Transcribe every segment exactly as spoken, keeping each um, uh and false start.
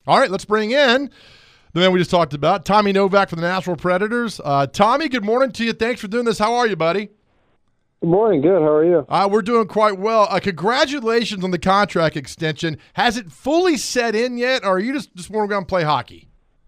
All right, let's bring in the man we just talked about, Tommy Novak from the Nashville Predators. Uh, Tommy, good morning to you. Thanks for doing this. How are you, buddy? Good morning. Good. How are you? Uh, we're doing quite well. Uh, congratulations on the contract extension. Has it fully set in yet, or are you just, just want to go and play hockey?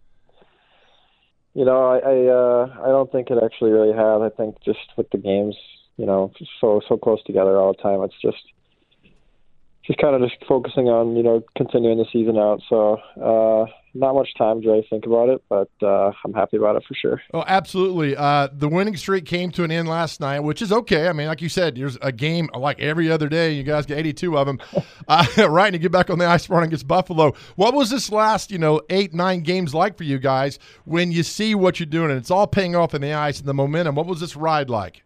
You know, I I, uh, I don't think it actually really has. I think just with the games, you know, so so close together all the time, it's just just kind of just focusing on, you know, continuing the season out. So uh, not much time to really think about it, but uh, I'm happy about it for sure. Oh, absolutely. Uh, the winning streak came to an end last night, which is okay. I mean, like you said, there's a game like every other day. You guys get eighty-two of them, uh, right? And you get back on the ice running against Buffalo. What was this last, you know, eight, nine games like for you guys when you see what you're doing and it's all paying off in the ice and the momentum? What was this ride like?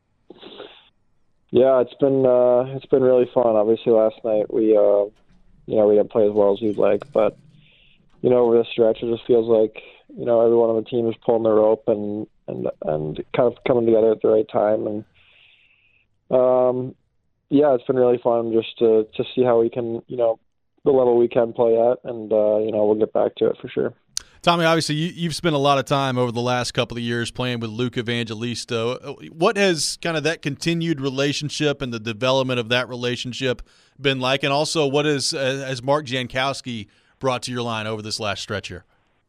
Yeah, it's been uh, it's been really fun. Obviously, last night we, uh, you know, we didn't play as well as we'd like, but you know, over the stretch, it just feels like, you know, everyone on the team is pulling the rope and and and kind of coming together at the right time. And um, yeah, it's been really fun just to to see how we can, you know, the level we can play at, and uh, you know, we'll get back to it for sure. Tommy, obviously, you, you've spent a lot of time over the last couple of years playing with Luke Evangelista. What has kind of that continued relationship and the development of that relationship been like? And also, what has, uh, has Mark Jankowski brought to your line over this last stretch here?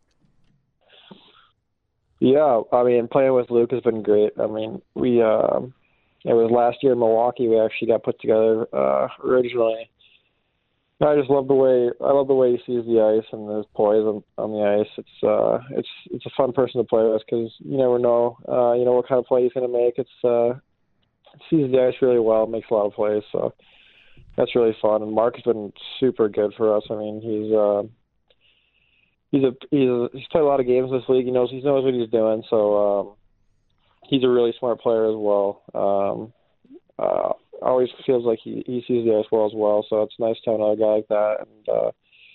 Yeah, I mean, playing with Luke has been great. I mean, we uh, it was last year in Milwaukee. We actually got put together uh, originally. I just love the way I love the way he sees the ice and his poise on, on the ice. It's uh, it's it's a fun person to play with because you never know, uh, you know what kind of play he's going to make. It's uh, sees the ice really well, makes a lot of plays, so that's really fun. And Mark has been super good for us. I mean, he's uh, he's a he's a, he's played a lot of games in this league. He knows he knows what he's doing, so um, he's a really smart player as well. Um, uh, always feels like he, he sees the ice well as well, so it's nice to have another guy like that. And uh,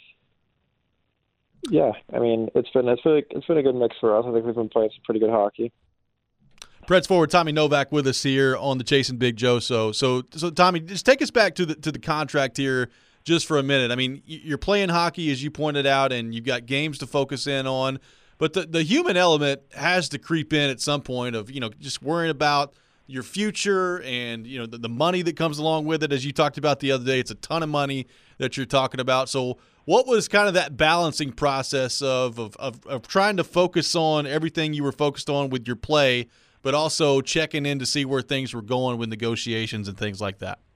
yeah, I mean, it's been it's been it's been a good mix for us. I think we've been playing some pretty good hockey. Preds forward Tommy Novak with us here on the Chasing Big Joe. So, so, so Tommy, just take us back to the to the contract here just for a minute. I mean, you're playing hockey, as you pointed out, and you've got games to focus in on, but the the human element has to creep in at some point of, you know, just worrying about your future and, you know, the, the money that comes along with it. As you talked about the other day, it's a ton of money that you're talking about. So what was kind of that balancing process of, of, of, of trying to focus on everything you were focused on with your play, but also checking in to see where things were going with negotiations and things like that?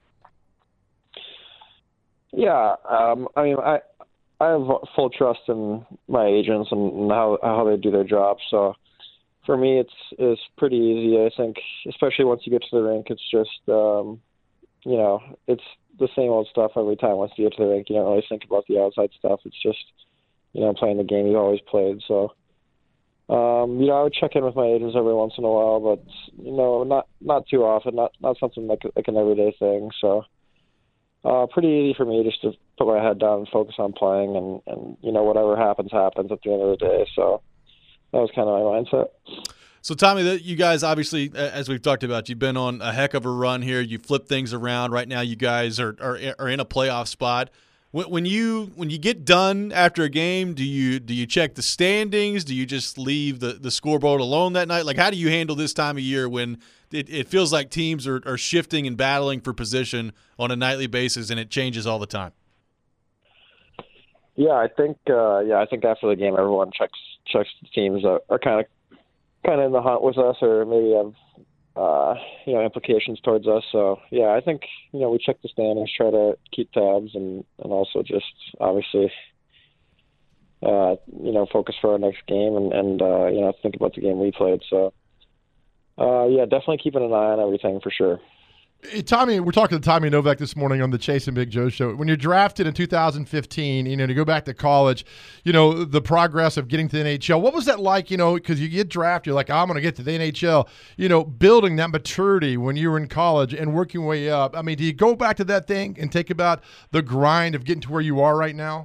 Yeah. Um, I mean, I, I have full trust in my agents and, and how, how they do their job. So, for me, it's it's pretty easy. I think, especially once you get to the rink, it's just, um, you know, it's the same old stuff every time. Once you get to the rink, you don't really think about the outside stuff. It's just, you know, playing the game you've always played. So, um, you know, I would check in with my agents every once in a while, but, you know, not not too often, not not something like, like an everyday thing. So, uh, pretty easy for me just to put my head down and focus on playing, and, and you know, whatever happens, happens at the end of the day. So, that was kind of my mindset. So, Tommy, you guys obviously, as we've talked about, you've been on a heck of a run here. You flipped things around. Right now, you guys are are, are in a playoff spot. When, when you when you get done after a game, do you do you check the standings? Do you just leave the, the scoreboard alone that night? Like, how do you handle this time of year when it, it feels like teams are, are shifting and battling for position on a nightly basis, and it changes all the time? Yeah, I think uh, yeah, I think after the game, everyone checks checks the teams that are kind of kind of in the hunt with us, or maybe have uh, you know, implications towards us. So yeah, I think, you know, we check the standings, try to keep tabs, and and also just obviously uh, you know, focus for our next game, and and uh, you know, think about the game we played. So uh, yeah, definitely keeping an eye on everything for sure. Hey, Tommy, we're talking to Tommy Novak this morning on the Chasing Big Joe show. When you're drafted in two thousand fifteen, you know, to go back to college, you know, the progress of getting to the N H L, what was that like, you know, because you get drafted, you're like, oh, I'm going to get to the N H L, you know, building that maturity when you were in college and working your way up. I mean, do you go back to that thing and think about the grind of getting to where you are right now?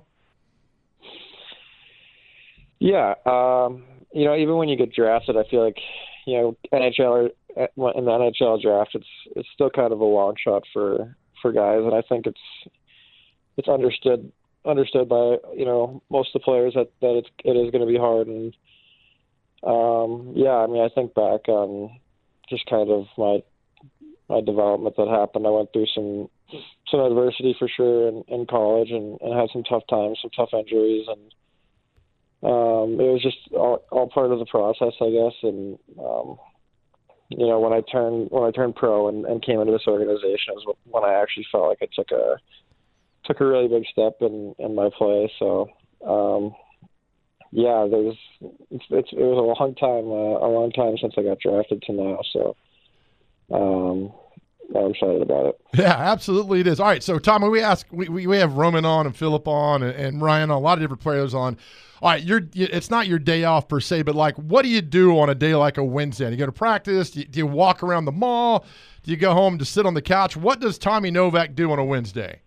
Yeah. Um, you know, even when you get drafted, I feel like, you know, N H L in the N H L draft, it's it's still kind of a long shot for, for guys, and I think it's it's understood understood by you know most of the players that that it's, it is going to be hard. And um, yeah, I mean, I think back on just kind of my my development that happened. I went through some some adversity for sure in, in college, and, and had some tough times, some tough injuries, and um, it was just all, all part of the process, I guess. And um, you know, when I turned when I turned pro and, and came into this organization, is when I actually felt like I took a took a really big step in, in my play. So um, yeah, there's it's, it's it was a long time uh, a long time since I got drafted to now. So um, I'm excited about it. Yeah, absolutely it is. All right, so Tommy, we ask we, we, we have Roman on and Phillip on and, and Ryan on, a lot of different players on. All right, you're it's not your day off per se, but like, what do you do on a day like a Wednesday? Do you go to practice? Do you, do you walk around the mall? Do you go home to sit on the couch? What does Tommy Novak do on a Wednesday?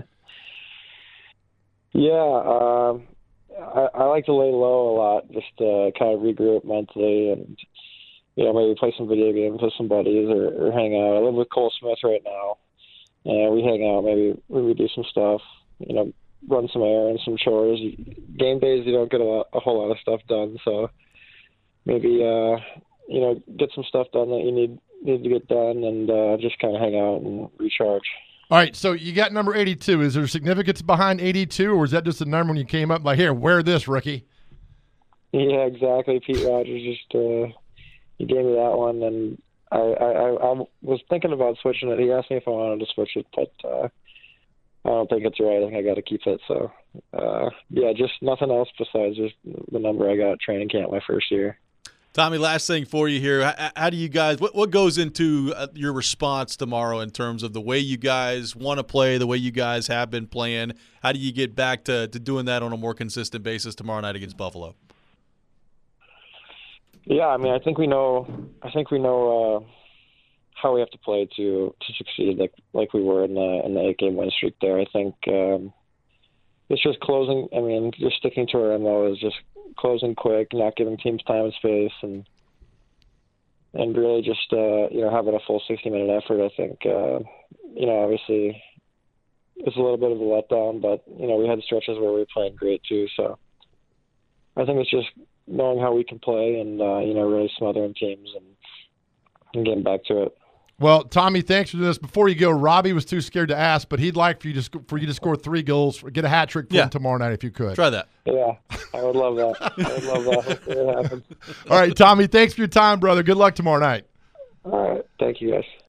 yeah, um, I, I like to lay low a lot, just to kind of regroup mentally, and you know, maybe play some video games with some buddies or, or hang out. I live with Cole Smith right now, and we hang out. Maybe we do some stuff. You know, run some errands, some chores. Game days, you don't get a, lot, a whole lot of stuff done, so maybe uh, you know, get some stuff done that you need need to get done, and uh, just kind of hang out and recharge. All right, so you got number eighty-two. Is there significance behind eighty-two, or is that just a number when you came up like, here, wear this, rookie? Yeah, exactly. Pete Rogers just uh, he gave me that one, and I, I, I was thinking about switching it. He asked me if I wanted to switch it, but uh, I don't think it's right. I think I got to keep it. So, uh, yeah, just nothing else besides just the number I got at training camp my first year. Tommy, last thing for you here. How, how do you guys, what, what goes into your response tomorrow in terms of the way you guys want to play, the way you guys have been playing? How do you get back to, to doing that on a more consistent basis tomorrow night against Buffalo? Yeah, I mean, I think we know, I think we know uh, how we have to play to, to succeed like, like we were in the, in the eight game win streak there. I think um, it's just closing. I mean, just sticking to our M O is just closing quick, not giving teams time and space, and and really just uh, you know, having a full sixty minute effort. I think uh, you know, obviously it's a little bit of a letdown, but you know, we had stretches where we were playing great too. So I think it's just knowing how we can play, and uh, you know, really smothering teams and, and getting back to it. Well, Tommy, thanks for this. Before you go, Robbie was too scared to ask, but he'd like for you to sc- for you to score three goals, get a hat trick for yeah. him tomorrow night if you could. Try that. Yeah, I would love that. I would love that. Hopefully it happens. All right, Tommy, thanks for your time, brother. Good luck tomorrow night. All right, thank you, guys.